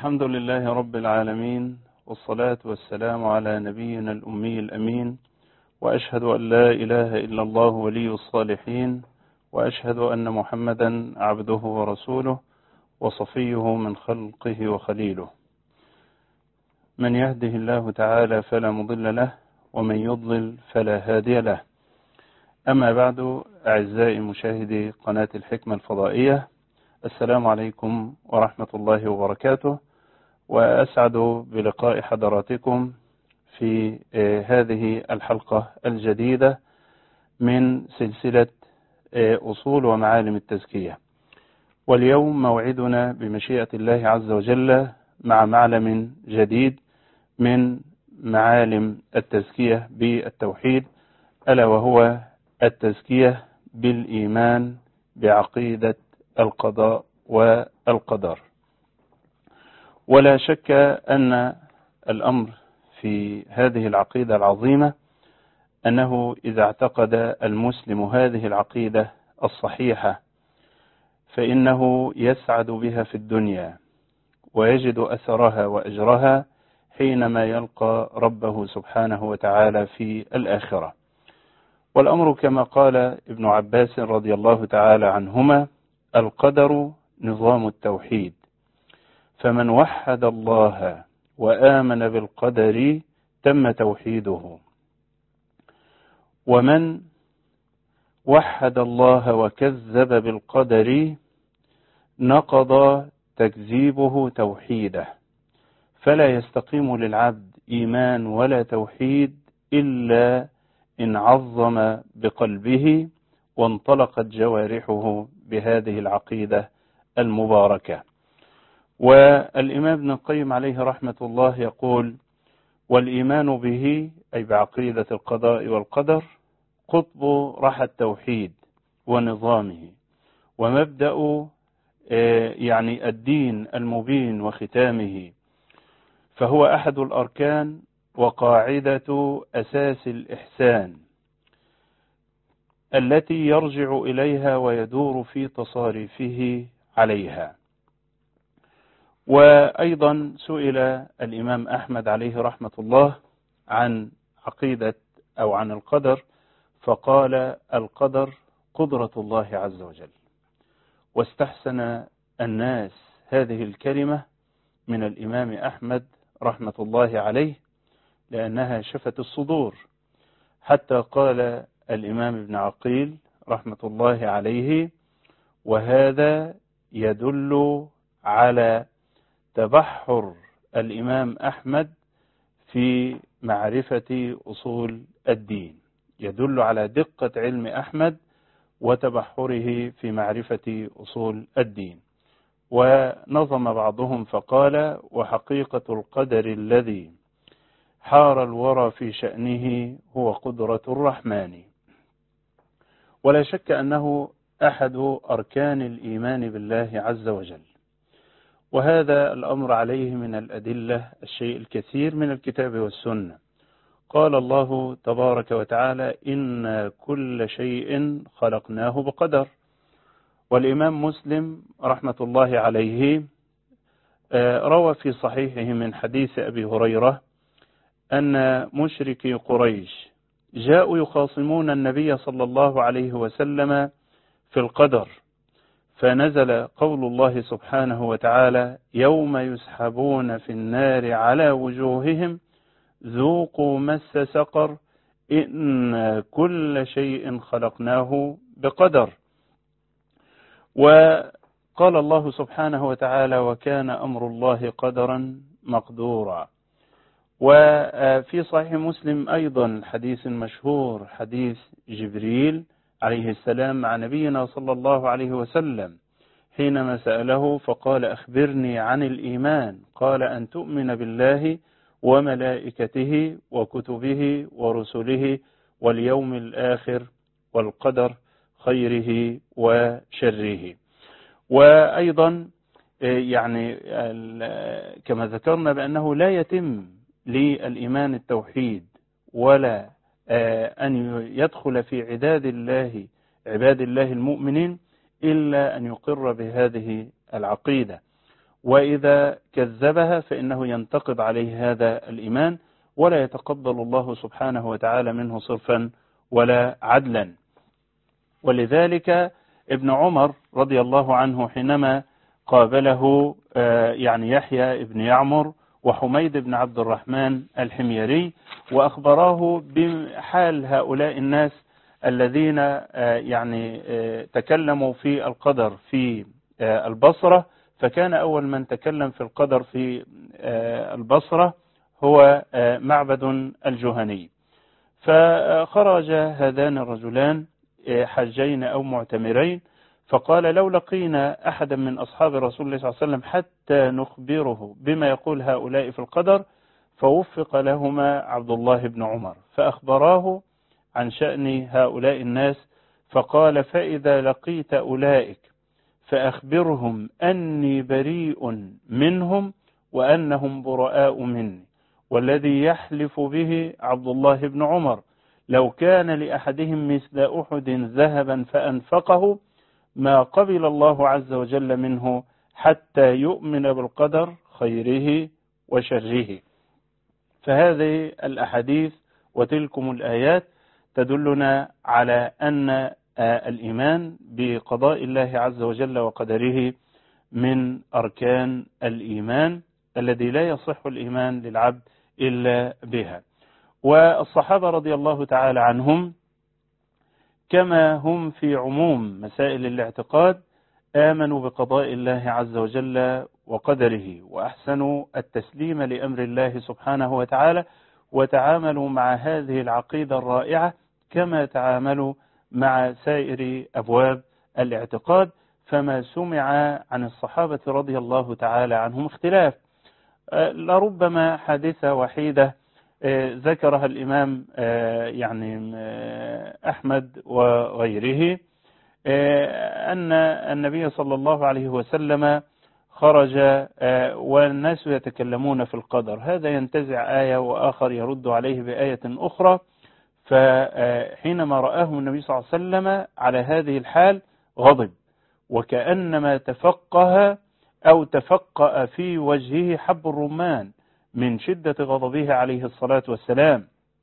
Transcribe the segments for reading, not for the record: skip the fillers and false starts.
الحمد لله رب العالمين، والصلاة والسلام على نبينا الأمي الأمين، وأشهد أن لا إله إلا الله ولي الصالحين، وأشهد أن محمدا عبده ورسوله وصفيه من خلقه وخليله. من يهده الله تعالى فلا مضل له، ومن يضلل فلا هادي له. أما بعد، أعزائي مشاهدي قناة الحكمة الفضائية، السلام عليكم ورحمة الله وبركاته، وأسعد بلقاء حضراتكم في هذه الحلقة الجديدة من سلسلة أصول ومعالم التزكية. واليوم موعدنا بمشيئة الله عز وجل مع معلم جديد من معالم التزكية بالتوحيد، ألا وهو التزكية بالإيمان بعقيدة القضاء والقدر. ولا شك أن الأمر في هذه العقيدة العظيمة أنه إذا اعتقد المسلم هذه العقيدة الصحيحة فإنه يسعد بها في الدنيا، ويجد أثرها وأجرها حينما يلقى ربه سبحانه وتعالى في الآخرة. والأمر كما قال ابن عباس رضي الله تعالى عنهما: القدر نظام التوحيد، فمن وحد الله وآمن بالقدر تم توحيده، ومن وحد الله وكذب بالقدر نقض تكذيبه توحيده، فلا يستقيم للعبد إيمان ولا توحيد إلا إن عظم بقلبه وانطلقت جوارحه بهذه العقيدة المباركة. والإمام ابن القيم عليه رحمة الله يقول: والإيمان به، أي بعقيدة القضاء والقدر، قطب رحى التوحيد ونظامه، ومبدأ يعني الدين المبين وختامه، فهو أحد الأركان وقاعدة أساس الإحسان التي يرجع إليها ويدور في تصاريفه عليها. وأيضا سئل الإمام أحمد عليه رحمة الله عن عقيدة أو عن القدر، فقال: القدر قدرة الله عز وجل. واستحسن الناس هذه الكلمة من الإمام أحمد رحمة الله عليه، لأنها شفت الصدور، حتى قال الإمام ابن عقيل رحمة الله عليه: وهذا يدل على تبحر الإمام أحمد في معرفة أصول الدين، يدل على دقة علم أحمد وتبحره في معرفة أصول الدين. ونظم بعضهم فقال: وحقيقة القدر الذي حار الورى في شأنه هو قدرة الرحمن. ولا شك أنه أحد أركان الإيمان بالله عز وجل، وهذا الأمر عليه من الأدلة الشيء الكثير من الكتاب والسنة. قال الله تبارك وتعالى: إن كل شيء خلقناه بقدر. والإمام مسلم رحمة الله عليه روى في صحيحه من حديث أبي هريرة أن مشركي قريش جاءوا يخاصمون النبي صلى الله عليه وسلم في القدر، فنزل قول الله سبحانه وتعالى: يوم يسحبون في النار على وجوههم ذوقوا مس سقر إن كل شيء خلقناه بقدر. وقال الله سبحانه وتعالى: وكان أمر الله قدرا مقدورا. وفي صحيح مسلم أيضا حديث مشهور، حديث جبريل عليه السلام مع نبينا صلى الله عليه وسلم حينما سأله فقال: أخبرني عن الإيمان، قال: أن تؤمن بالله وملائكته وكتبه ورسله واليوم الآخر والقدر خيره وشره. وأيضا يعني كما ذكرنا بأنه لا يتم للإيمان التوحيد ولا أن يدخل في عباد الله المؤمنين إلا أن يقر بهذه العقيدة. وإذا كذبها فإنه ينتقض عليه هذا الإيمان، ولا يتقبل الله سبحانه وتعالى منه صرفا ولا عدلا. ولذلك ابن عمر رضي الله عنه حينما قابله يعني يحيى ابن يعمر وحميد بن عبد الرحمن الحميري وأخبراه بحال هؤلاء الناس الذين يعني تكلموا في القدر في البصرة، فكان أول من تكلم في القدر في البصرة هو معبد الجهني. فخرج هذان الرجلان حجين أو معتمرين، فقال لو لقينا أحدا من أصحاب رسول الله صلى الله عليه وسلم حتى نخبره بما يقول هؤلاء في القدر، فوفق لهما عبد الله بن عمر فأخبراه عن شأن هؤلاء الناس، فقال فإذا لقيت أولئك فأخبرهم أني بريء منهم وأنهم براء مني، والذي يحلف به عبد الله بن عمر لو كان لأحدهم مثل أحد ذهبا فأنفقه ما قبل الله عز وجل منه حتى يؤمن بالقدر خيره وشره. فهذه الأحاديث وتلكم الآيات تدلنا على أن الإيمان بقضاء الله عز وجل وقدره من أركان الإيمان الذي لا يصح الإيمان للعبد إلا بها. والصحابة رضي الله تعالى عنهم كما هم في عموم مسائل الاعتقاد آمنوا بقضاء الله عز وجل وقدره، وأحسنوا التسليم لأمر الله سبحانه وتعالى، وتعاملوا مع هذه العقيدة الرائعة كما تعاملوا مع سائر أبواب الاعتقاد. فما سمع عن الصحابة رضي الله تعالى عنهم اختلاف، لربما حادثة وحيدة ذكرها الإمام يعني أحمد وغيره، أن النبي صلى الله عليه وسلم خرج والناس يتكلمون في القدر، هذا ينتزع آية وآخر يرد عليه بآية أخرى. فحينما رآه النبي صلى الله عليه وسلم على هذه الحال غضب، وكأنما تفقه أو تفقأ في وجهه حب الرمان من شدة غضبه عليه الصلاة والسلام،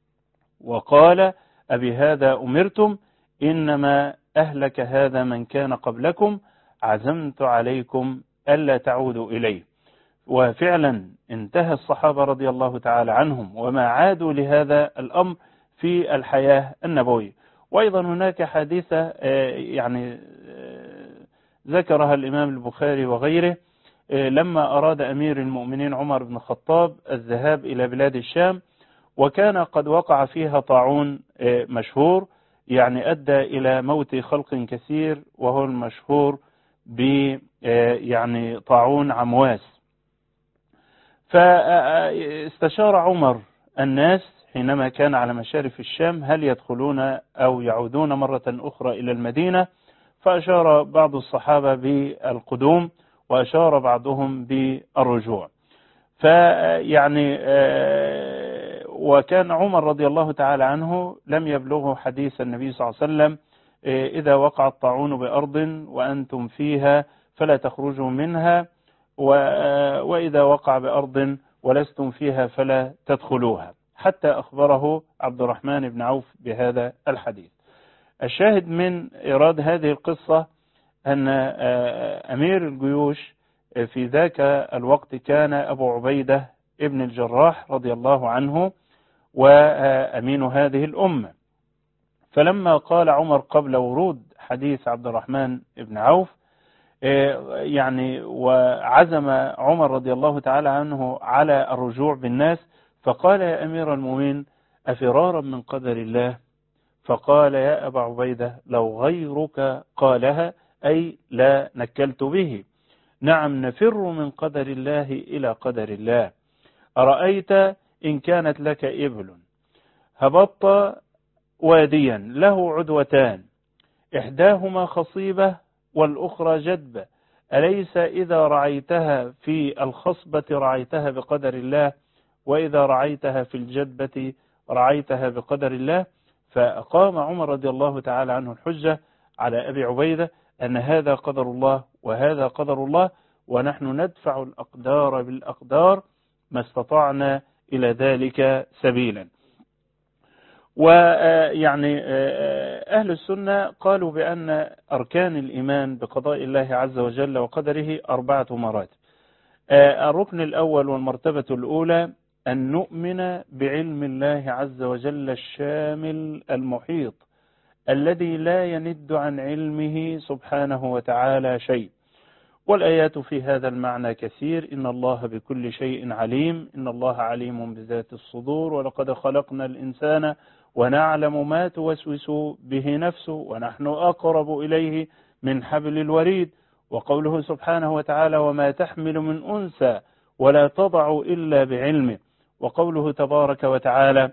وقال أبي هذا أمرتم؟ إنما أهلك هذا من كان قبلكم، عزمت عليكم ألا تعودوا إليه. وفعلا انتهى الصحابة رضي الله تعالى عنهم وما عادوا لهذا الأمر في الحياة النبوية. وأيضا هناك حادثة يعني ذكرها الإمام البخاري وغيره، لما أراد أمير المؤمنين عمر بن الخطاب الذهاب إلى بلاد الشام، وكان قد وقع فيها طاعون مشهور يعني أدى إلى موت خلق كثير، وهو المشهور ب يعني طاعون عمواس. فاستشار عمر الناس حينما كان على مشارف الشام هل يدخلون أو يعودون مرة أخرى إلى المدينة، فأشار بعض الصحابة بالقدوم وأشار بعضهم بالرجوع. فيعني وكان عمر رضي الله تعالى عنه لم يبلغه حديث النبي صلى الله عليه وسلم إذا وقع الطاعون بأرض وأنتم فيها فلا تخرجوا منها، وإذا وقع بأرض ولستم فيها فلا تدخلوها، حتى أخبره عبد الرحمن بن عوف بهذا الحديث. الشاهد من إيراد هذه القصة أن أمير الجيوش في ذاك الوقت كان أبو عبيدة ابن الجراح رضي الله عنه وأمين هذه الأمة. فلما قال عمر قبل ورود حديث عبد الرحمن بن عوف يعني وعزم عمر رضي الله تعالى عنه على الرجوع بالناس، فقال يا أمير المؤمنين أفرارا من قدر الله؟ فقال يا أبا عبيدة لو غيرك قالها أي لا نكلت به. نعم نفر من قدر الله إلى قدر الله. أرأيت إن كانت لك إبل هبطت واديا له عدوتان إحداهما خصيبة والأخرى جدبة، أليس إذا رعيتها في الخصبة رعيتها بقدر الله، وإذا رعيتها في الجدبة رعيتها بقدر الله؟ فأقام عمر رضي الله تعالى عنه الحجة على أبي عبيدة أن هذا قدر الله وهذا قدر الله، ونحن ندفع الأقدار بالأقدار ما استطعنا إلى ذلك سبيلا. ويعني أهل السنة قالوا بأن أركان الإيمان بقضاء الله عز وجل وقدره 4 مراتب. الركن الأول والمرتبة الأولى أن نؤمن بعلم الله عز وجل الشامل المحيط الذي لا يند عن علمه سبحانه وتعالى شيء، والآيات في هذا المعنى كثير. إن الله بكل شيء عليم، إن الله عليم بذات الصدور، ولقد خلقنا الإنسان ونعلم ما توسوس به نفسه ونحن أقرب إليه من حبل الوريد. وقوله سبحانه وتعالى وما تحمل من أنثى ولا تضع إلا بعلمه. وقوله تبارك وتعالى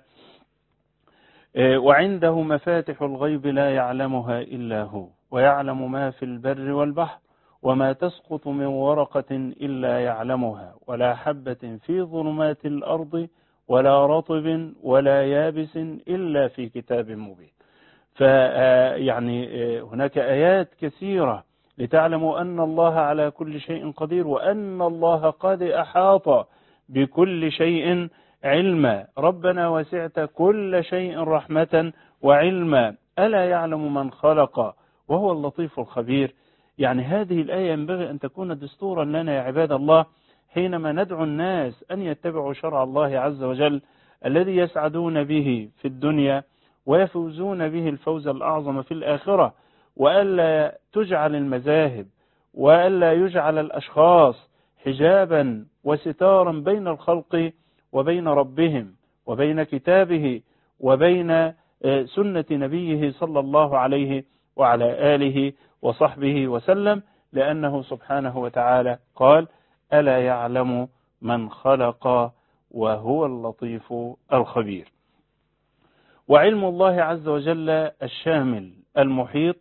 وعنده مفاتح الغيب لا يعلمها إلا هو ويعلم ما في البر والبحر وما تسقط من ورقة إلا يعلمها ولا حبة في ظلمات الأرض ولا رطب ولا يابس إلا في كتاب مبين. فيعني هناك آيات كثيرة لتعلموا أن الله على كل شيء قدير وأن الله قد أحاط بكل شيء علما. ربنا وسعت كل شيء رحمة وعلما ألا يعلم من خلق وهو اللطيف الخبير. يعني هذه الآية ينبغي أن تكون دستورا لنا يا عباد الله حينما ندعو الناس أن يتبعوا شرع الله عز وجل الذي يسعدون به في الدنيا ويفوزون به الفوز الأعظم في الآخرة، وألا تجعل المذاهب وألا يجعل الأشخاص حجابا وستارا بين الخلق وبين ربهم وبين كتابه وبين سنة نبيه صلى الله عليه وعلى آله وصحبه وسلم، لأنه سبحانه وتعالى قال ألا يعلم من خلق وهو اللطيف الخبير. وعلم الله عز وجل الشامل المحيط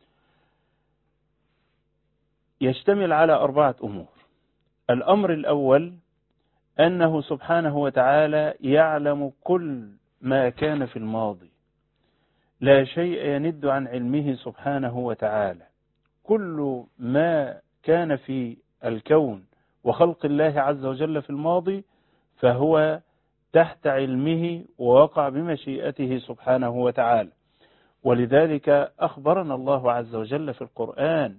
يشتمل على 4 أمور. الأمر الأول أنه سبحانه وتعالى يعلم كل ما كان في الماضي، لا شيء يند عن علمه سبحانه وتعالى. كل ما كان في الكون وخلق الله عز وجل في الماضي فهو تحت علمه ووقع بمشيئته سبحانه وتعالى. ولذلك أخبرنا الله عز وجل في القرآن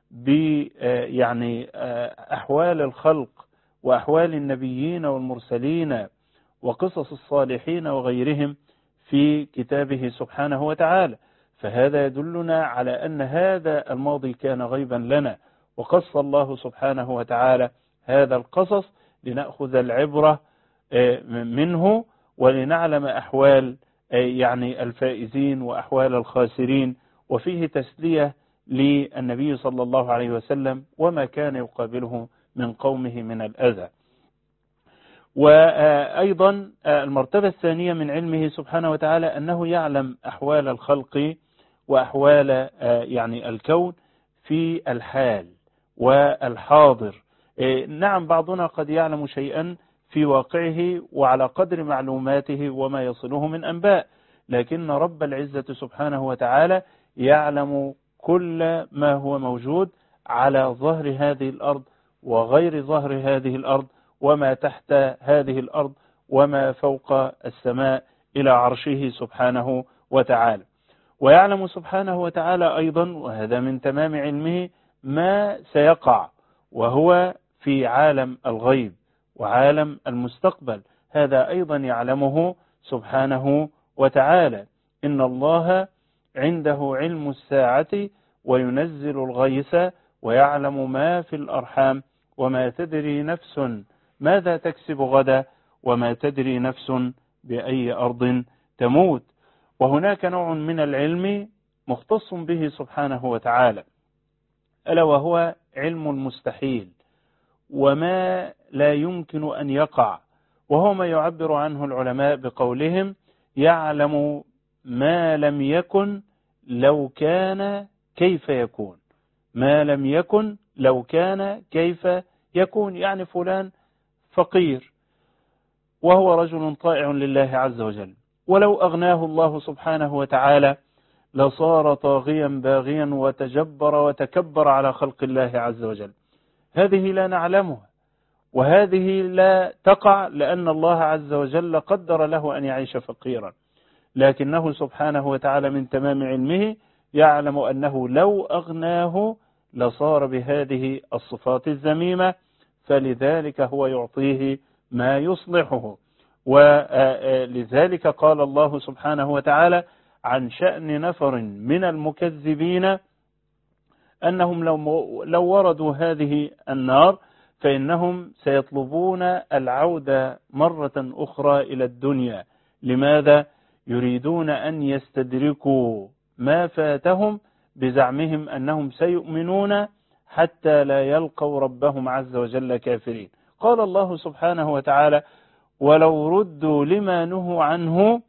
يعني أحوال الخلق وأحوال النبيين والمرسلين وقصص الصالحين وغيرهم في كتابه سبحانه وتعالى. فهذا يدلنا على أن هذا الماضي كان غيبا لنا، وقص الله سبحانه وتعالى هذا القصص لنأخذ العبرة منه ولنعلم أحوال يعني الفائزين وأحوال الخاسرين. وفيه تسلية للنبي صلى الله عليه وسلم وما كان يقابله من قومه من الأذى. وأيضا المرتبة الثانية من علمه سبحانه وتعالى أنه يعلم أحوال الخلق وأحوال يعني الكون في الحال والحاضر. نعم بعضنا قد يعلم شيئا في واقعه وعلى قدر معلوماته وما يصله من أنباء، لكن رب العزة سبحانه وتعالى يعلم كل ما هو موجود على ظهر هذه الأرض وغير ظهر هذه الأرض وما تحت هذه الأرض وما فوق السماء إلى عرشه سبحانه وتعالى. ويعلم سبحانه وتعالى أيضا، وهذا من تمام علمه، ما سيقع وهو في عالم الغيب وعالم المستقبل، هذا أيضا يعلمه سبحانه وتعالى. إن الله عنده علم الساعة وينزل الغيث ويعلم ما في الأرحام وما تدري نفس ماذا تكسب غدا وما تدري نفس بأي أرض تموت. وهناك نوع من العلم مختص به سبحانه وتعالى، ألا وهو علم المستحيل وما لا يمكن أن يقع، وهو ما يعبر عنه العلماء بقولهم يعلم ما لم يكن لو كان كيف يكون. ما لم يكن لو كان كيف يكون، يعني فلان فقير وهو رجل طائع لله عز وجل، ولو أغناه الله سبحانه وتعالى لصار طاغيا باغيا وتجبر وتكبر على خلق الله عز وجل. هذه لا نعلمها، وهذه لا تقع لأن الله عز وجل قدر له أن يعيش فقيرا، لكنه سبحانه وتعالى من تمام علمه يعلم أنه لو أغناه لصار بهذه الصفات الذميمة، فلذلك هو يعطيه ما يصلحه. ولذلك قال الله سبحانه وتعالى عن شأن نفر من المكذبين أنهم لو وردوا هذه النار فإنهم سيطلبون العودة مرة أخرى إلى الدنيا. لماذا؟ يريدون أن يستدركوا ما فاتهم بزعمهم أنهم سيؤمنون حتى لا يلقوا ربهم عز وجل كافرين. قال الله سبحانه وتعالى ولو ردوا لما نهوا عنه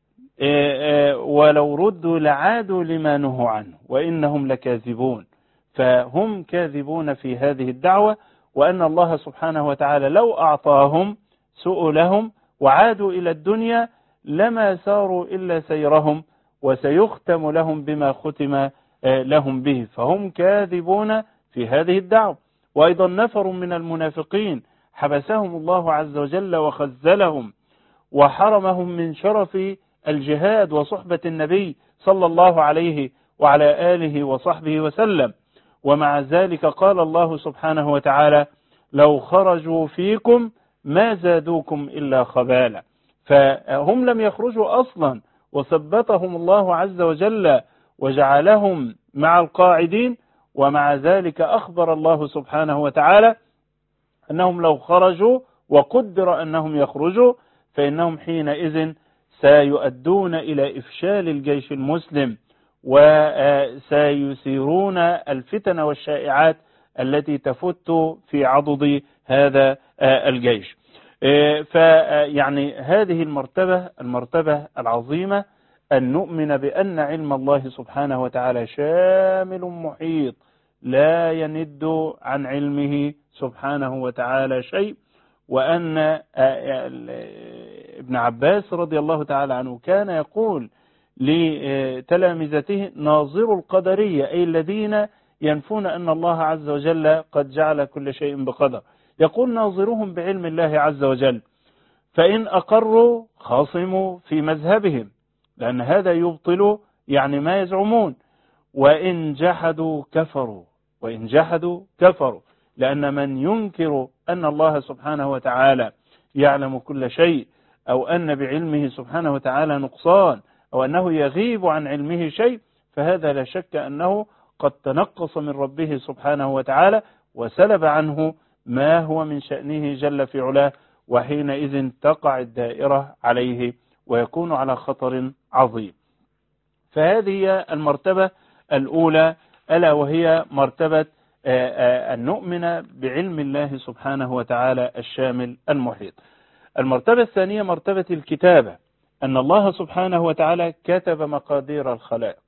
ولو ردوا لعادوا لما نهوا عنه وإنهم لكاذبون. فهم كاذبون في هذه الدعوة، وأن الله سبحانه وتعالى لو أعطاهم سؤلهم وعادوا إلى الدنيا لما ساروا إلا سيرهم، وسيختم لهم بما ختم لهم به، فهم كاذبون في هذه الدعوة. وأيضا نفر من المنافقين حبسهم الله عز وجل وخزلهم وحرمهم من شرف الجهاد وصحبة النبي صلى الله عليه وعلى آله وصحبه وسلم، ومع ذلك قال الله سبحانه وتعالى لو خرجوا فيكم ما زادوكم إلا خبالا. فهم لم يخرجوا أصلا، وثبتهم الله عز وجل وجعلهم مع القاعدين، ومع ذلك أخبر الله سبحانه وتعالى أنهم لو خرجوا وقدر أنهم يخرجوا فإنهم حينئذ سيؤدون إلى إفشال الجيش المسلم، وسيثيرون الفتن والشائعات التي تفت في عضد هذا الجيش. فيعني هذه المرتبة العظيمة أن نؤمن بأن علم الله سبحانه وتعالى شامل محيط لا يند عن علمه سبحانه وتعالى شيء، وأن ابن عباس رضي الله تعالى عنه كان يقول لتلامذته ناظروا القدرية، أي الذين ينفون أن الله عز وجل قد جعل كل شيء بقدر، يقول ناظرهم بعلم الله عز وجل، فإن أقروا خاصموا في مذهبهم، لأن هذا يبطل يعني ما يزعمون، وإن جحدوا كفروا، لأن من ينكر أن الله سبحانه وتعالى يعلم كل شيء، أو أن بعلمه سبحانه وتعالى نقصان، أو أنه يغيب عن علمه شيء، فهذا لا شك أنه قد تنقص من ربه سبحانه وتعالى وسلب عنه ما هو من شأنه جل في علاه، وحينئذ تقع الدائرة عليه ويكون على خطر عظيم. فهذه المرتبة الأولى، ألا وهي مرتبة أن نؤمن بعلم الله سبحانه وتعالى الشامل المحيط. المرتبة الثانية مرتبة الكتابة، أن الله سبحانه وتعالى كتب مقادير الخلائق،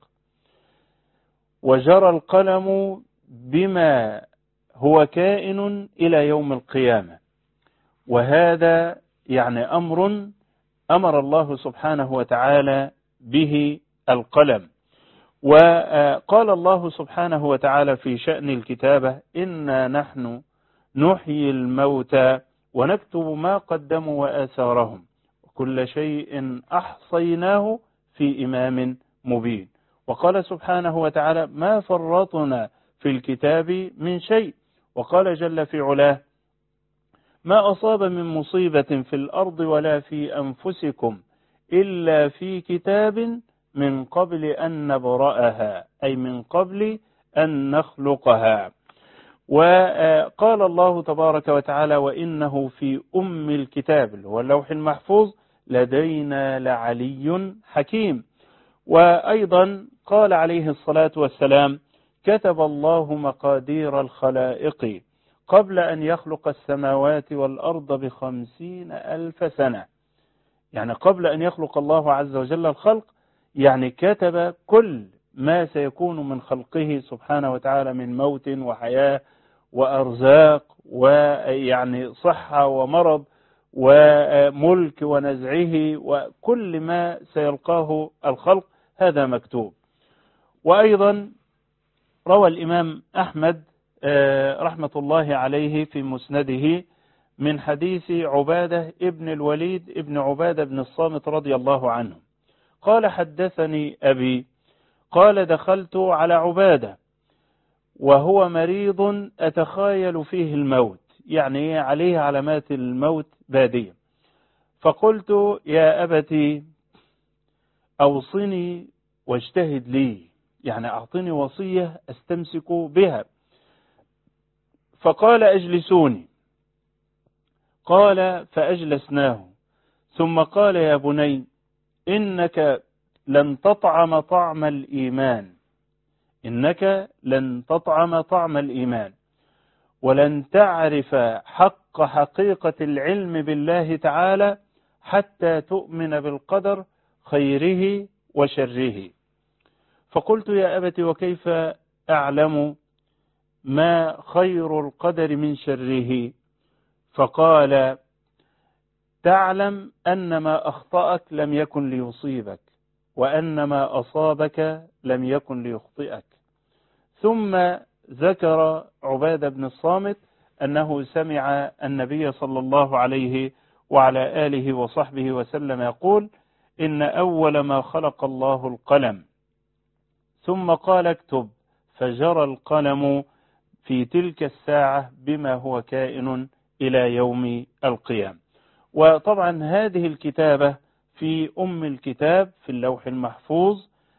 وجرى القلم بما هو كائن إلى يوم القيامة، وهذا يعني أمر الله سبحانه وتعالى به القلم. وقال الله سبحانه وتعالى في شأن الكتابة إنا نحن نحيي الموتى ونكتب ما قدموا وآثارهم وكل شيء أحصيناه في إمام مبين. وقال سبحانه وتعالى ما فرطنا في الكتاب من شيء. وقال جل في علاه ما أصاب من مصيبة في الأرض ولا في أنفسكم إلا في كتاب من قبل أن نبرأها، أي من قبل أن نخلقها. وقال الله تبارك وتعالى وإنه في أم الكتاب اللي هو اللوح المحفوظ لدينا لعلي حكيم. وأيضا قال عليه الصلاة والسلام كتب الله مقادير الخلائق قبل أن يخلق السماوات والأرض ب50,000 سنة، يعني قبل أن يخلق الله عز وجل الخلق، يعني كتب كل ما سيكون من خلقه سبحانه وتعالى من موت وحياة وأرزاق ويعني صحة ومرض وملك ونزعه، وكل ما سيلقاه الخلق هذا مكتوب. وأيضا روى الإمام أحمد رحمة الله عليه في مسنده من حديث عبادة ابن الوليد ابن عبادة بن الصامت رضي الله عنه قال حدثني أبي قال دخلت على عبادة وهو مريض أتخايل فيه الموت، يعني عليه علامات الموت بادية. فقلت يا أبتي أوصني واجتهد لي، يعني أعطني وصية أستمسك بها. فقال أجلسوني، قال فأجلسناه، ثم قال يا بني إنك لن تطعم طعم الإيمان، إنك لن تطعم طعم الإيمان ولن تعرف حقيقة العلم بالله تعالى حتى تؤمن بالقدر خيره وشره. فقلت يا أبت وكيف أعلم ما خير القدر من شره؟ فقال تعلم أن ما أخطأك لم يكن ليصيبك، وأن ما أصابك لم يكن ليخطئك. ثم ذكر عبادة بن الصامت أنه سمع النبي صلى الله عليه وعلى آله وصحبه وسلم يقول إن أول ما خلق الله القلم، ثم قال اكتب، فجرى القلم في تلك الساعة بما هو كائن إلى يوم القيامة. وطبعا هذه الكتابة في أم الكتاب في اللوح المحفوظ،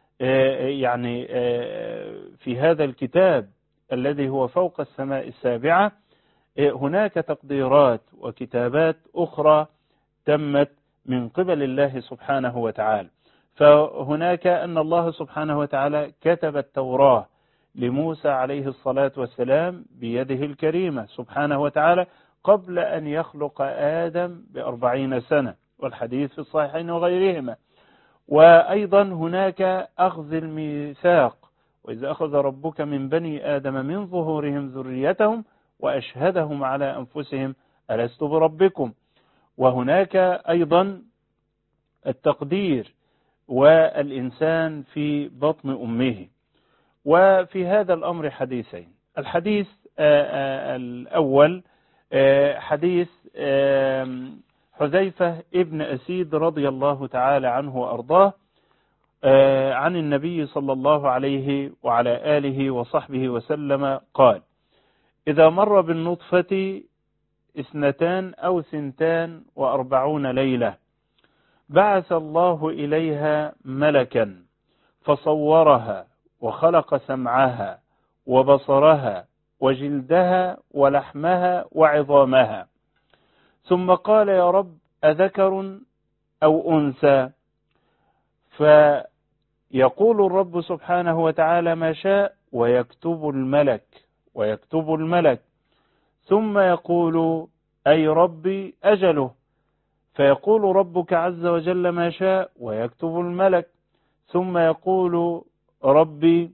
يعني في هذا الكتاب الذي هو فوق السماء السابعة هناك تقديرات وكتابات أخرى تمت من قبل الله سبحانه وتعالى. فهناك أن الله سبحانه وتعالى كتب التوراة لموسى عليه الصلاة والسلام بيده الكريمة سبحانه وتعالى قبل أن يخلق آدم ب40 سنة، والحديث في الصحيحين وغيرهما. وأيضا هناك أخذ الميثاق، وإذا أخذ ربك من بني آدم من ظهورهم ذريتهم وأشهدهم على أنفسهم ألست بربكم. وهناك أيضا التقدير والإنسان في بطن أمه. وفي هذا الأمر حديثين. الحديث الأول حديث حذيفة ابن أسيد رضي الله تعالى عنه وأرضاه عن النبي صلى الله عليه وعلى آله وصحبه وسلم قال إذا مر بالنطفة 42 أو 42 ليلة بعث الله إليها ملكا فصورها وخلق سمعها وبصرها وجلدها ولحمها وعظامها، ثم قال يا رب أذكر أو أنثى؟ فيقول الرب سبحانه وتعالى ما شاء ويكتب الملك ثم يقول أي ربي أجله، فيقول ربك عز وجل ما شاء ويكتب الملك، ثم يقول ربي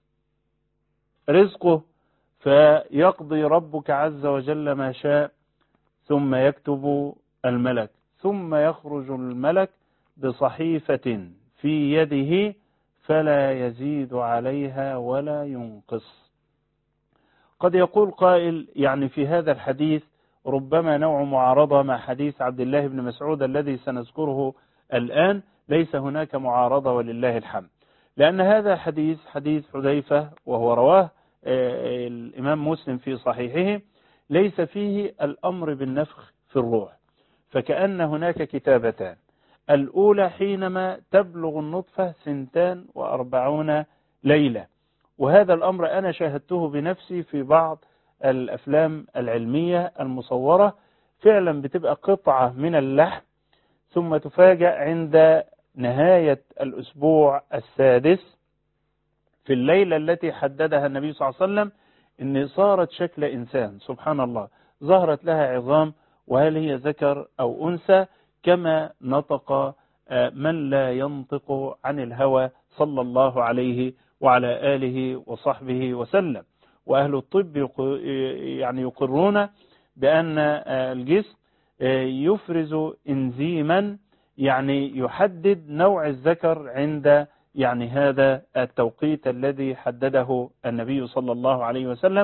رزقه، فيقضي ربك عز وجل ما شاء ثم يكتب الملك، ثم يخرج الملك بصحيفة في يده فلا يزيد عليها ولا ينقص. قد يقول قائل يعني في هذا الحديث ربما نوع معارضة مع حديث عبد الله بن مسعود الذي سنذكره الآن. ليس هناك معارضة ولله الحمد، لأن هذا حديث حذيفة وهو رواه الإمام مسلم في صحيحه ليس فيه الأمر بالنفخ في الروح، فكأن هناك كتابتان. الأولى حينما تبلغ النطفة 42 ليلة، وهذا الأمر أنا شاهدته بنفسي في بعض الأفلام العلمية المصورة، فعلا بتبقى قطعة من اللحم ثم تفاجأ عند نهاية الأسبوع السادس في الليلة التي حددها النبي صلى الله عليه وسلم إن صارت شكل إنسان. سبحان الله، ظهرت لها عظام، وهل هي ذكر أو أنثى؟ كما نطق من لا ينطق عن الهوى صلى الله عليه وعلى آله وصحبه وسلم. وأهل الطب يعني يقرون بأن الجسم يفرز إنزيما يعني يحدد نوع الذكر عند يعني هذا التوقيت الذي حدده النبي صلى الله عليه وسلم.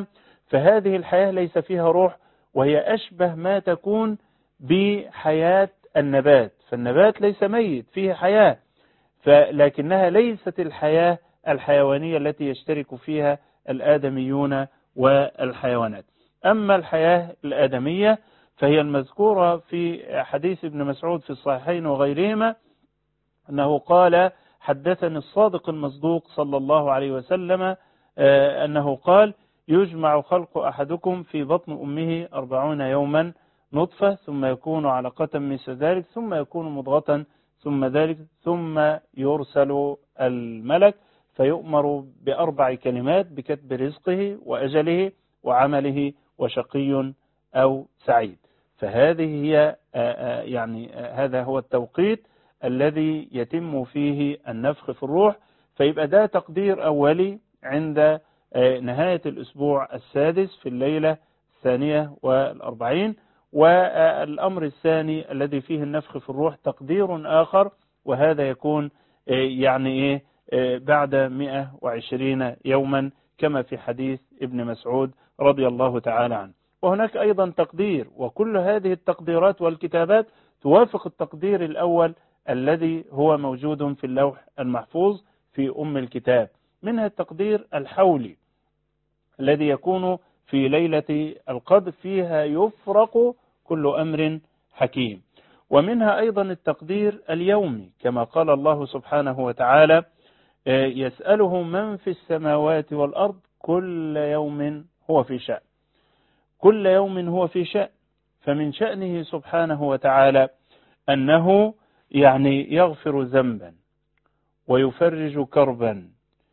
فهذه الحياة ليس فيها روح، وهي أشبه ما تكون بحياة النبات، فالنبات ليس ميت، فيه حياة، لكنها ليست الحياة الحيوانية التي يشترك فيها الآدميون والحيوانات. أما الحياة الآدمية فهي المذكورة في حديث ابن مسعود في الصحيحين وغيرهما، أنه قال: حدثني الصادق المصدوق صلى الله عليه وسلم أنه قال: يجمع خلق أحدكم في بطن أمه 40 يوما نطفة، ثم يكون علقة مثل ذلك، ثم يكون مضغة، ثم ذلك، ثم يرسل الملك فيؤمر ب4 كلمات: بكتب رزقه وأجله وعمله وشقي أو سعيد. فهذه هي يعني هذا هو التوقيت الذي يتم فيه النفخ في الروح. فيبقى ده تقدير أولي عند نهاية الأسبوع السادس في الليلة 42. والأمر الثاني الذي فيه النفخ في الروح تقدير آخر، وهذا يكون يعني بعد 120 يوما كما في حديث ابن مسعود رضي الله تعالى عنه. وهناك أيضا تقدير، وكل هذه التقديرات والكتابات توافق التقدير الأول الذي هو موجود في اللوح المحفوظ في أم الكتاب، منها التقدير الحولي الذي يكون في ليلة القدر، فيها يفرق كل أمر حكيم. ومنها أيضا التقدير اليومي، كما قال الله سبحانه وتعالى: يسأله من في السماوات والأرض كل يوم هو في شأن. كل يوم هو في شأن، فمن شأنه سبحانه وتعالى أنه يعني يغفر ذنبا ويفرج كربا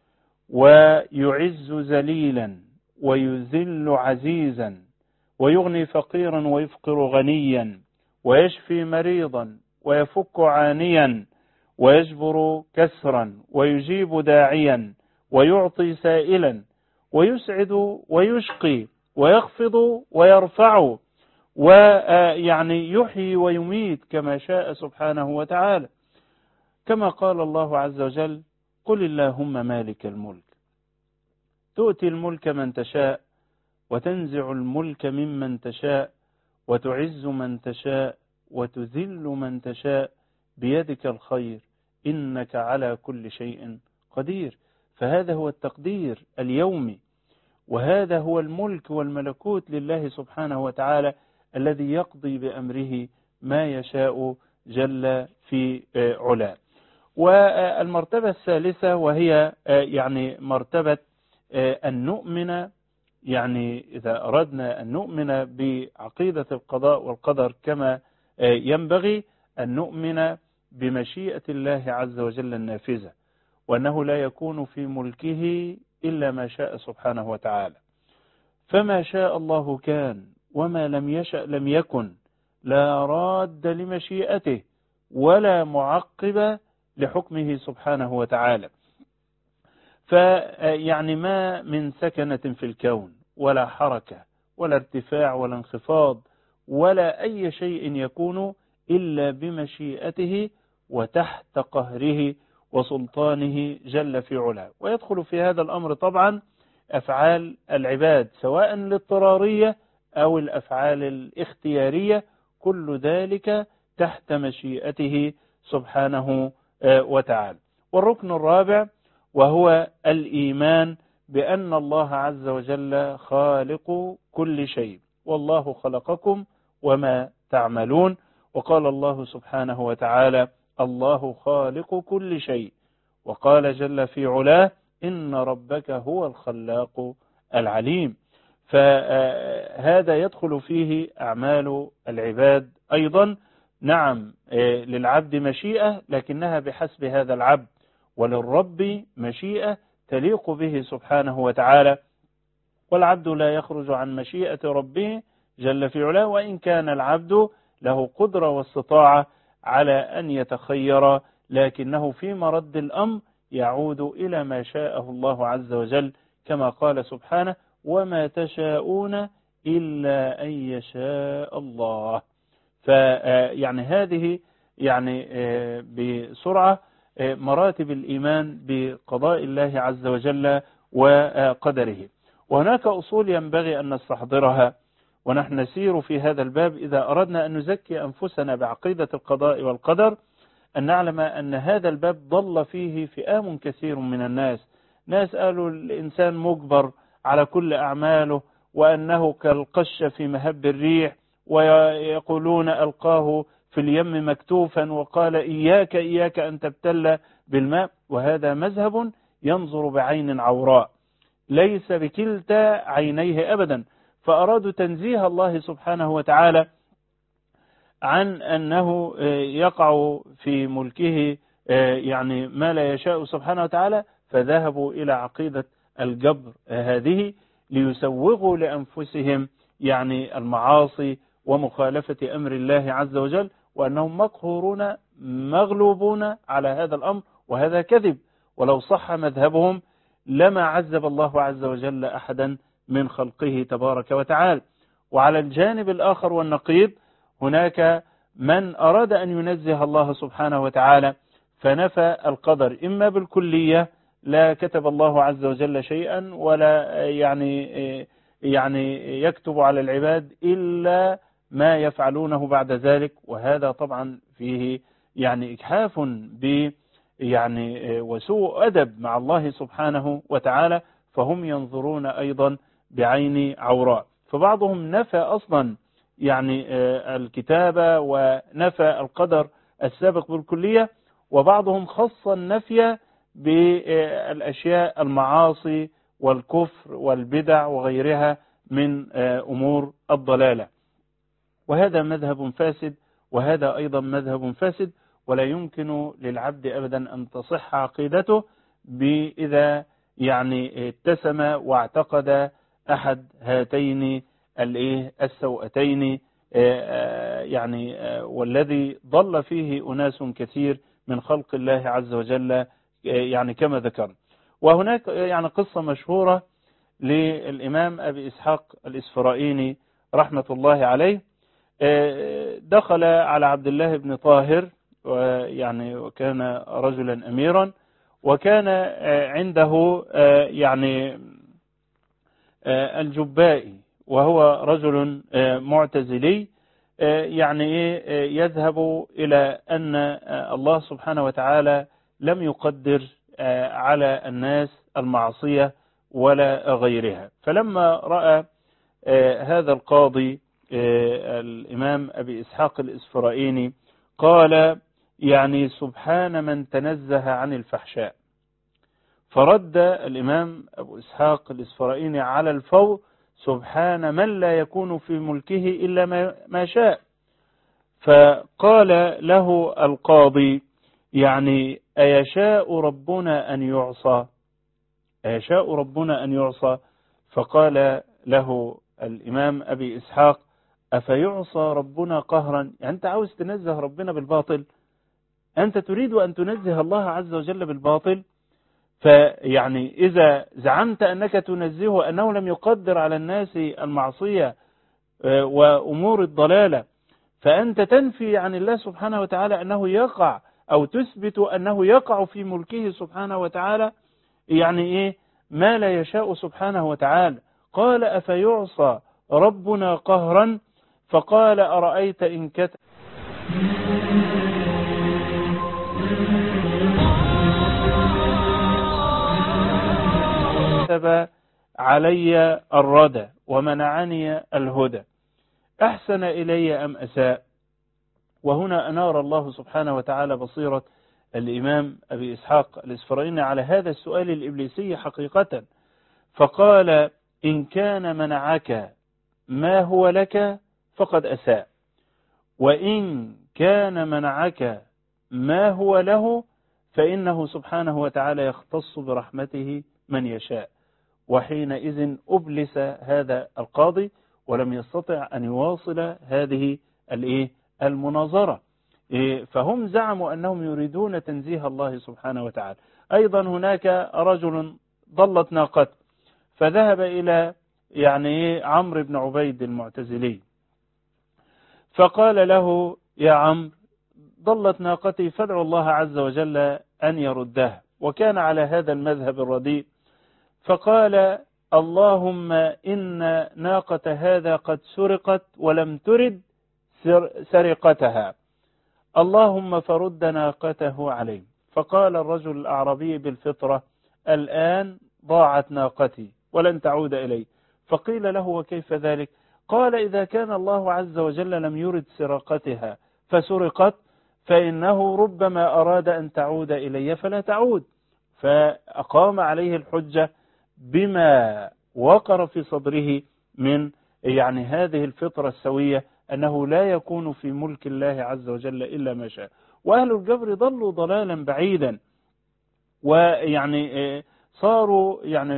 ويعز ذليلا ويذل عزيزا ويغني فقيرا ويفقر غنيا ويشفي مريضا ويفك عانيا ويجبر كسرا ويجيب داعيا ويعطي سائلا ويسعد ويشقي ويخفض ويرفع، ويعني يحيي ويميت كما شاء سبحانه وتعالى، كما قال الله عز وجل: قل اللهم مالك الملك تؤتي الملك من تشاء وتنزع الملك ممن تشاء وتعز من تشاء وتذل من تشاء بيدك الخير إنك على كل شيء قدير. فهذا هو التقدير اليومي، وهذا هو الملك والملكوت لله سبحانه وتعالى الذي يقضي بأمره ما يشاء جل في علاه. والمرتبة الثالثة وهي يعني مرتبة أن نؤمن، يعني إذا أردنا أن نؤمن بعقيدة القضاء والقدر كما ينبغي، أن نؤمن بمشيئة الله عز وجل النافذة، وأنه لا يكون في ملكه إلا ما شاء سبحانه وتعالى. فما شاء الله كان، وما لم يشأ لم يكن، لا راد لمشيئته ولا معقب لحكمه سبحانه وتعالى. فيعني ما من سكنة في الكون ولا حركة ولا ارتفاع ولا انخفاض ولا أي شيء يكون إلا بمشيئته وتحت قهره وسلطانه جل في علاه. ويدخل في هذا الأمر طبعا أفعال العباد سواء الاضطرارية أو الأفعال الاختيارية، كل ذلك تحت مشيئته سبحانه وتعالى. والركن الرابع وهو الإيمان بأن الله عز وجل خالق كل شيء، والله خلقكم وما تعملون. وقال الله سبحانه وتعالى: الله خالق كل شيء. وقال جل في علاه: إن ربك هو الخلاق العليم. فهذا يدخل فيه أعمال العباد أيضا. نعم، للعبد مشيئة لكنها بحسب هذا العبد، وللرب مشيئة تليق به سبحانه وتعالى، والعبد لا يخرج عن مشيئة ربه جل في علاه، وإن كان العبد له قدرة واستطاعة على أن يتخير، لكنه في مرد الأمر يعود إلى ما شاءه الله عز وجل، كما قال سبحانه: وما تشاءون إلا أن يشاء الله. فيعني هذه يعني بسرعة مراتب الإيمان بقضاء الله عز وجل وقدره. وهناك أصول ينبغي أن نستحضرها ونحن نسير في هذا الباب إذا أردنا أن نزكي أنفسنا بعقيدة القضاء والقدر، أن نعلم أن هذا الباب ضل فيه فئام كثير من الناس. ناس قالوا الإنسان مجبر على كل أعماله، وأنه كالقش في مهب الريح، ويقولون ألقاه في اليم مكتوفا وقال إياك إياك أن تبتل بالماء. وهذا مذهب ينظر بعين عوراء ليس بكلتا عينيه أبدا. فأرادوا تنزيه الله سبحانه وتعالى عن أنه يقع في ملكه يعني ما لا يشاء سبحانه وتعالى، فذهبوا إلى عقيدة الجبر هذه ليسوغوا لأنفسهم يعني المعاصي ومخالفة أمر الله عز وجل، وأنهم مقهورون مغلوبون على هذا الأمر، وهذا كذب. ولو صح مذهبهم لما عذب الله عز وجل أحدا من خلقه تبارك وتعالى. وعلى الجانب الآخر والنقيض هناك من أراد أن ينزه الله سبحانه وتعالى فنفى القدر، إما بالكلية لا كتب الله عز وجل شيئا ولا يعني يكتب على العباد إلا ما يفعلونه بعد ذلك، وهذا طبعا فيه يعني إجحاف وسوء أدب مع الله سبحانه وتعالى، فهم ينظرون أيضا بعين عوراء. فبعضهم نفى أصلا الكتابة ونفى القدر السابق بالكلية، وبعضهم خص النفي بالأشياء المعاصي والكفر والبدع وغيرها من أمور الضلالة. وهذا مذهب فاسد، وهذا أيضا مذهب فاسد، ولا يمكن للعبد أبدا أن تصح عقيدته إذا اتسم واعتقد أحد هاتين السوءتين والذي ضل فيه أناس كثير من خلق الله عز وجل كما ذكرنا. وهناك قصة مشهورة للإمام أبي إسحاق الإسفرائيني رحمة الله عليه. دخل على عبد الله بن طاهر وكان رجلا أميرا، وكان عنده الجبائي وهو رجل معتزلي يذهب إلى أن الله سبحانه وتعالى لم يقدر على الناس المعصية ولا غيرها. فلما رأى هذا القاضي الإمام أبي إسحاق الإسفرائيني قال سبحان من تنزه عن الفحشاء. فرد الإمام أبو إسحاق الإسفرائيني على الفور سبحان من لا يكون في ملكه إلا ما شاء. فقال له القاضي أيشاء ربنا أن يعصى؟ أيشاء ربنا أن يعصى؟ فقال له الإمام أبي إسحاق أفيعصى ربنا قهرا؟ أنت عاوز تنزه ربنا بالباطل؟ أنت تريد أن تنزه الله عز وجل بالباطل؟ إذا زعمت أنك تنزهه أنه لم يقدر على الناس المعصية وأمور الضلالة، فأنت تنفي عن الله سبحانه وتعالى أنه يقع، أو تثبت أنه يقع في ملكه سبحانه وتعالى ما لا يشاء سبحانه وتعالى. قال أفيعصى ربنا قهرا؟ فقال أرأيت إن كتب علي الردى ومنعني الهدى أحسن إلي أم أساء؟ وهنا أنار الله سبحانه وتعالى بصيرة الإمام أبي إسحاق الإسفرائيني على هذا السؤال الإبليسي حقيقة. فقال إن كان منعك ما هو لك فقد أساء، وإن كان منعك ما هو له فإنه سبحانه وتعالى يختص برحمته من يشاء. وحينئذ أبلس هذا القاضي ولم يستطع أن يواصل هذه المناظرة. فهم زعموا أنهم يريدون تنزيه الله سبحانه وتعالى. أيضا هناك رجل ضلت ناقته فذهب إلى عمرو بن عبيد المعتزلي فقال له يا عمرو ضلت ناقتي فادعوا الله عز وجل أن يردها، وكان على هذا المذهب الرديء. فقال اللهم إن ناقة هذا قد سرقت ولم ترد سرقتها، اللهم فرد ناقته عليه. فقال الرجل الأعرابي بالفطرة: الآن ضاعت ناقتي ولن تعود إلي. فقيل له: وكيف ذلك؟ قال: إذا كان الله عز وجل لم يرد سرقتها فسرقت، فإنه ربما أراد أن تعود إلي فلا تعود. فأقام عليه الحجة بما وقر في صدره من هذه الفطرة السوية، أنه لا يكون في ملك الله عز وجل إلا ما شاء. وأهل الجبر ضلوا ضلالا بعيدا، صاروا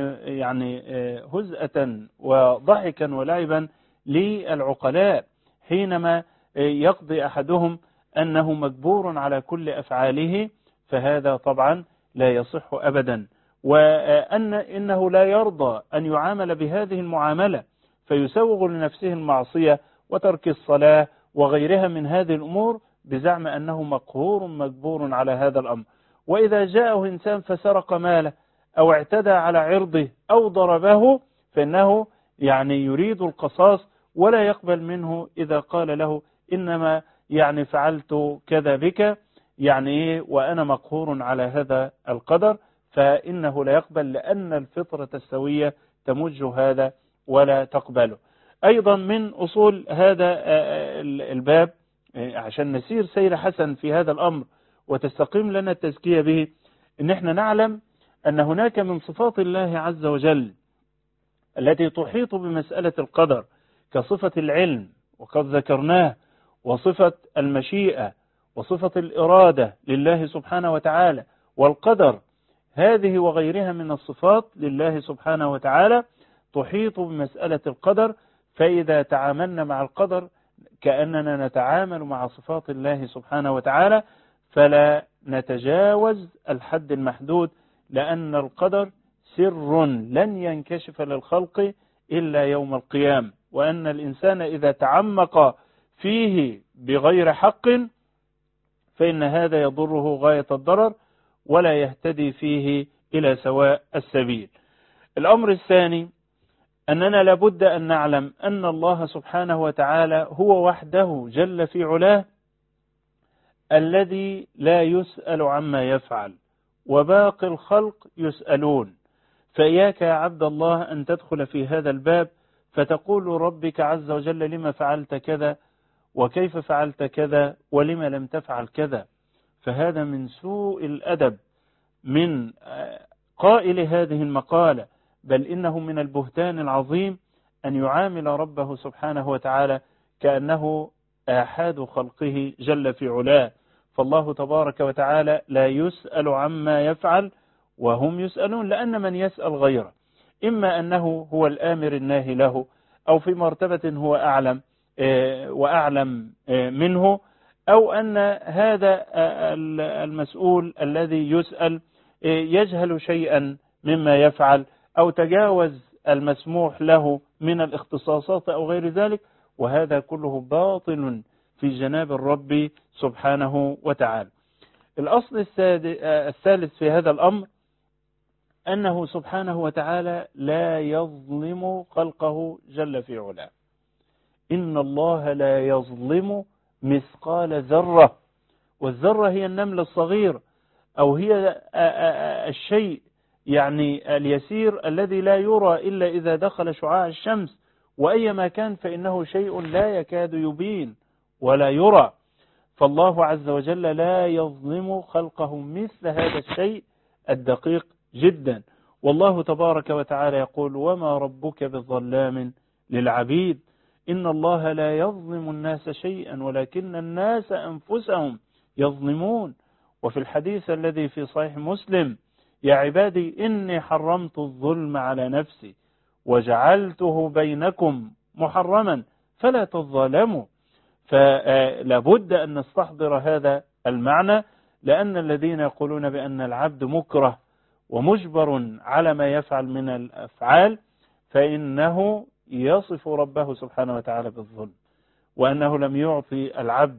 هزءة وضحكا ولعبا للعقلاء، حينما يقضي أحدهم أنه مجبور على كل أفعاله، فهذا طبعا لا يصح أبدا، إنه لا يرضى أن يعامل بهذه المعاملة، فيسوغ لنفسه المعصية وترك الصلاة وغيرها من هذه الأمور بزعم أنه مقهور مجبور على هذا الأمر. وإذا جاءه إنسان فسرق ماله أو اعتدى على عرضه أو ضربه، فإنه يريد القصاص ولا يقبل منه إذا قال له: إنما فعلت كذا بك، وأنا مقهور على هذا القدر، فإنه لا يقبل، لأن الفطرة السوية تمج هذا ولا تقبله. أيضا من أصول هذا الباب، عشان نسير سير حسن في هذا الأمر وتستقيم لنا التزكية به، إن احنا نعلم أن هناك من صفات الله عز وجل التي تحيط بمسألة القدر كصفة العلم، وقد ذكرناه، وصفة المشيئة، وصفة الإرادة لله سبحانه وتعالى، والقدر. هذه وغيرها من الصفات لله سبحانه وتعالى تحيط بمسألة القدر. فإذا تعاملنا مع القدر كأننا نتعامل مع صفات الله سبحانه وتعالى، فلا نتجاوز الحد المحدود، لأن القدر سر لن ينكشف للخلق إلا يوم القيامة، وأن الإنسان إذا تعمق فيه بغير حق فإن هذا يضره غاية الضرر ولا يهتدي فيه إلى سواء السبيل. الأمر الثاني أننا لابد أن نعلم أن الله سبحانه وتعالى هو وحده جل في علاه الذي لا يسأل عما يفعل، وباقي الخلق يسألون. فإياك يا عبد الله أن تدخل في هذا الباب فتقول ربك عز وجل: لما فعلت كذا، وكيف فعلت كذا، ولما لم تفعل كذا. فهذا من سوء الأدب من قائل هذه المقالة، بل إنه من البهتان العظيم أن يعامل ربه سبحانه وتعالى كأنه آحاد خلقه جل في علاه. فالله تبارك وتعالى لا يسأل عما يفعل وهم يسألون، لأن من يسأل غيره إما أنه هو الآمر الناهي له، أو في مرتبة هو أعلم وأعلم منه، أو أن هذا المسؤول الذي يسأل يجهل شيئا مما يفعل، أو تجاوز المسموح له من الاختصاصات أو غير ذلك، وهذا كله باطل في جناب الرب سبحانه وتعالى. الأصل الثالث في هذا الأمر أنه سبحانه وتعالى لا يظلم خلقه جل في علاه. إن الله لا يظلم مثقال ذرة، والذرة هي النمل الصغير، أو هي الشيء اليسير الذي لا يرى إلا إذا دخل شعاع الشمس، وأيما كان فإنه شيء لا يكاد يبين ولا يرى. فالله عز وجل لا يظلم خلقه مثل هذا الشيء الدقيق جدا. والله تبارك وتعالى يقول: وما ربك بالظلام للعبيد، إن الله لا يظلم الناس شيئا ولكن الناس أنفسهم يظلمون. وفي الحديث الذي في صحيح مسلم: يا عبادي إني حرمت الظلم على نفسي وجعلته بينكم محرما فلا تظلموا. فلا بد أن نستحضر هذا المعنى، لأن الذين يقولون بأن العبد مكره ومجبر على ما يفعل من الأفعال فإنه يصف ربه سبحانه وتعالى بالظلم، وأنه لم يعطي العبد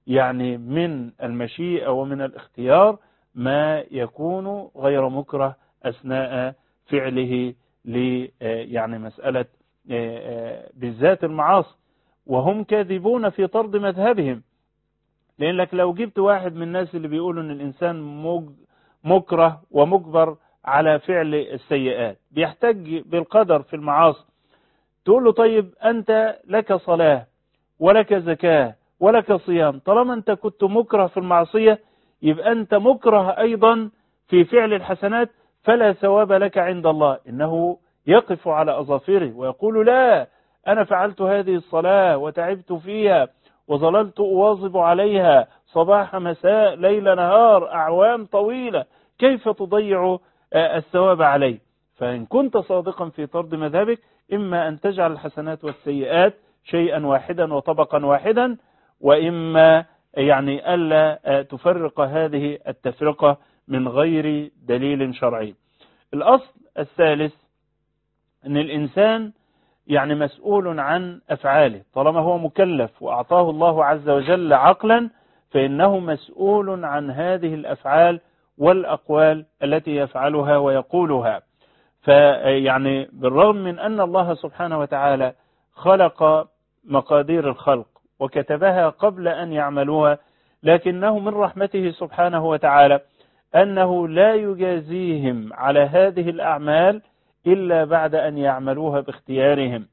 من المشيئة ومن الاختيار ما يكون غير مكره أثناء فعله يعني مسألة بالذات المعاصي، وهم كاذبون في طرد مذهبهم. لأنك لو جبت واحد من الناس اللي بيقولوا أن الإنسان مكره ومجبر على فعل السيئات، بيحتج بالقدر في المعاصي، تقول له طيب أنت لك صلاة ولك زكاة ولك صيام، طالما أنت كنت مكره في المعصية يبقى أنت مكره أيضا في فعل الحسنات، فلا ثواب لك عند الله. إنه يقف على أظافره ويقول لا، أنا فعلت هذه الصلاة وتعبت فيها وظللت أواظب عليها صباح مساء ليل نهار أعوام طويلة، كيف تضيع الثواب عليه؟ فإن كنت صادقا في طرد مذهبك، إما أن تجعل الحسنات والسيئات شيئا واحدا وطبقا واحدا، وإما يعني ألا تفرق هذه التفرقة من غير دليل شرعي. الأصل الثالث أن الإنسان يعني مسؤول عن أفعاله، طالما هو مكلف وأعطاه الله عز وجل عقلا، فإنه مسؤول عن هذه الأفعال والأقوال التي يفعلها ويقولها. فيعني بالرغم من أن الله سبحانه وتعالى خلق مقادير الخلق وكتبها قبل أن يعملوها، لكنه من رحمته سبحانه وتعالى أنه لا يجازيهم على هذه الأعمال إلا بعد أن يعملوها باختيارهم،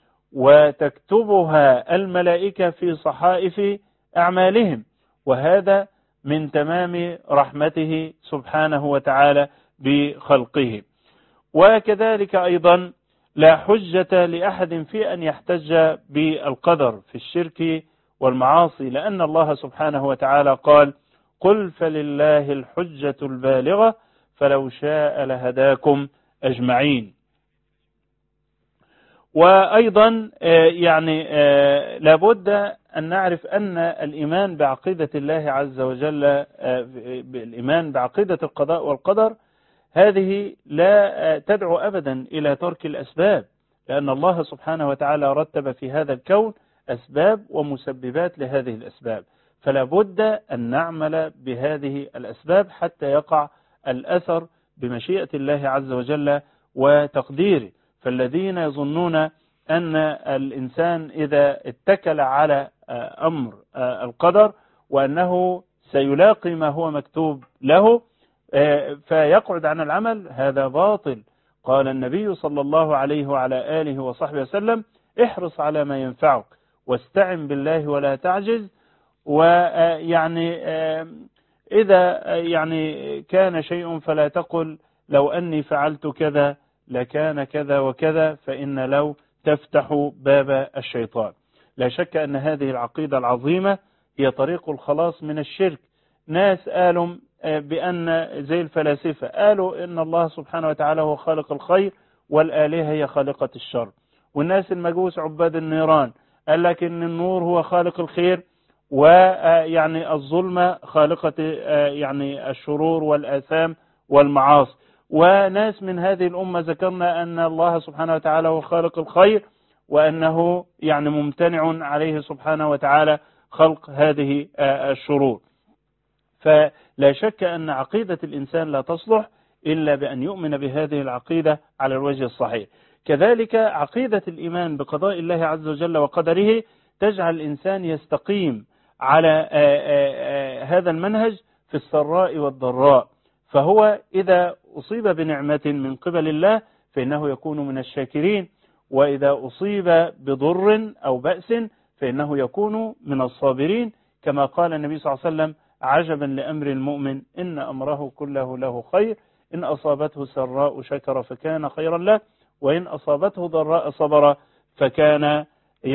وتكتبها الملائكة في صحائف أعمالهم، وهذا من تمام رحمته سبحانه وتعالى بخلقه. وكذلك أيضا لا حجة لأحد في أن يحتج بالقدر في الشرك والمعاصي، لأن الله سبحانه وتعالى قال قل فلله الحجة البالغة فلو شاء لهداكم أجمعين. وأيضا يعني لابد أن نعرف أن الإيمان بعقيدة الله عز وجل، الإيمان بعقيدة القضاء والقدر، هذه لا تدعو أبدا إلى ترك الأسباب، لأن الله سبحانه وتعالى رتب في هذا الكون أسباب ومسببات لهذه الأسباب، فلا بد أن نعمل بهذه الأسباب حتى يقع الأثر بمشيئة الله عز وجل وتقديره. فالذين يظنون أن الإنسان إذا اتكل على أمر القدر وأنه سيلاقي ما هو مكتوب له فيقعد عن العمل، هذا باطل. قال النبي صلى الله عليه وعلى آله وصحبه وسلم احرص على ما ينفعك واستعن بالله ولا تعجز. ويعني إذا يعني كان شيء فلا تقل لو أني فعلت كذا لكان كذا وكذا، فإن لو تفتح باب الشيطان. لا شك أن هذه العقيدة العظيمة هي طريق الخلاص من الشرك. ناس قالوا بأن زي الفلاسفة قالوا إن الله سبحانه وتعالى هو خالق الخير والآلهة هي خالقة الشر، والناس المجوس عباد النيران قال لك إن النور هو خالق الخير ويعني الظلمة خالقة يعني الشرور والآثام والمعاصي. وناس من هذه الأمة ذكرنا أن الله سبحانه وتعالى هو خالق الخير وأنه يعني ممتنع عليه سبحانه وتعالى خلق هذه الشرور. فلا شك أن عقيدة الإنسان لا تصلح إلا بأن يؤمن بهذه العقيدة على الوجه الصحيح. كذلك عقيدة الإيمان بقضاء الله عز وجل وقدره تجعل الإنسان يستقيم على هذا المنهج في السراء والضراء، فهو إذا أصيب بنعمة من قبل الله فإنه يكون من الشاكرين، وإذا أصيب بضر أو بأس فإنه يكون من الصابرين، كما قال النبي صلى الله عليه وسلم عجبا لأمر المؤمن إن أمره كله له خير، إن أصابته سراء شكر فكان خيرا له، وإن أصابته ضراء صبر فكان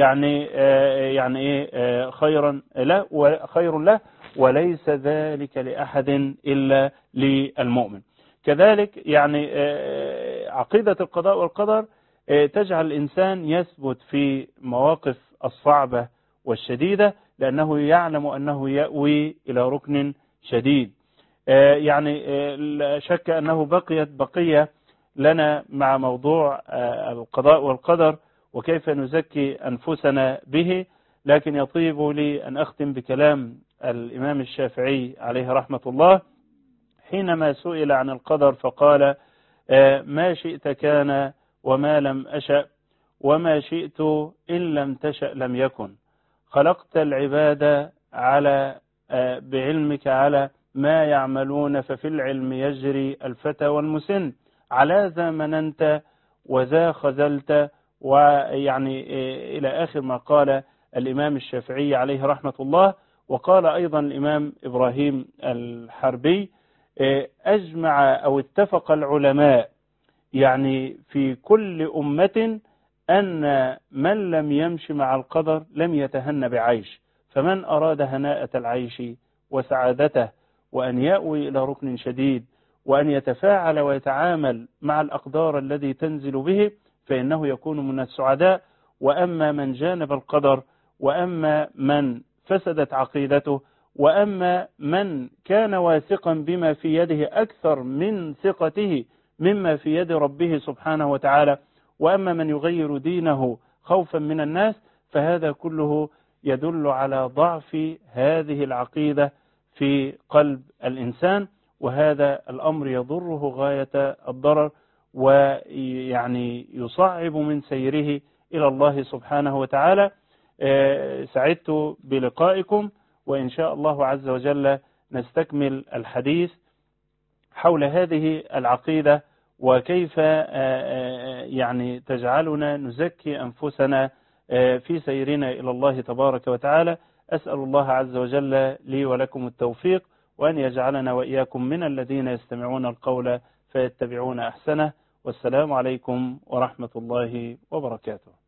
خير له وليس ذلك لأحد إلا للمؤمن. كذلك يعني عقيدة القضاء والقدر تجعل الإنسان يثبت في مواقف الصعبة والشديدة، لأنه يعلم أنه يأوي إلى ركن شديد. يعني لا شك أنه بقيت بقية لنا مع موضوع القضاء والقدر وكيف نزكي أنفسنا به، لكن يطيب لي أن أختم بكلام الإمام الشافعي عليه رحمة الله حينما سئل عن القدر فقال ما شئت كان وما لم أشأ، وما شئت إن لم تشأ لم يكن. خلقت العباد بعلمك على ما يعملون، ففي العلم يجري الفتى والمسن. على ذا مننت وذا خذلت، ويعني إلى آخر ما قال الإمام الشافعي عليه رحمة الله. وقال أيضا الإمام إبراهيم الحربي: أجمع أو اتفق العلماء يعني في كل أمة أن من لم يمشي مع القدر لم يتهن بعيش، فمن أراد هناءة العيش وسعادته وأن يأوي إلى ركن شديد وأن يتفاعل ويتعامل مع الأقدار الذي تنزل به فإنه يكون من السعداء. وأما من جانب القدر، وأما من فسدت عقيدته، وأما من كان واثقا بما في يده أكثر من ثقته مما في يد ربه سبحانه وتعالى، وأما من يغير دينه خوفا من الناس، فهذا كله يدل على ضعف هذه العقيدة في قلب الإنسان، وهذا الأمر يضره غاية الضرر، ويعني يصعب من سيره إلى الله سبحانه وتعالى. سعدت بلقائكم، وإن شاء الله عز وجل نستكمل الحديث حول هذه العقيدة، وكيف يعني تجعلنا نزكي أنفسنا في سيرنا إلى الله تبارك وتعالى. أسأل الله عز وجل لي ولكم التوفيق، وأن يجعلنا وإياكم من الذين يستمعون القول فيتبعون أحسنه. والسلام عليكم ورحمة الله وبركاته.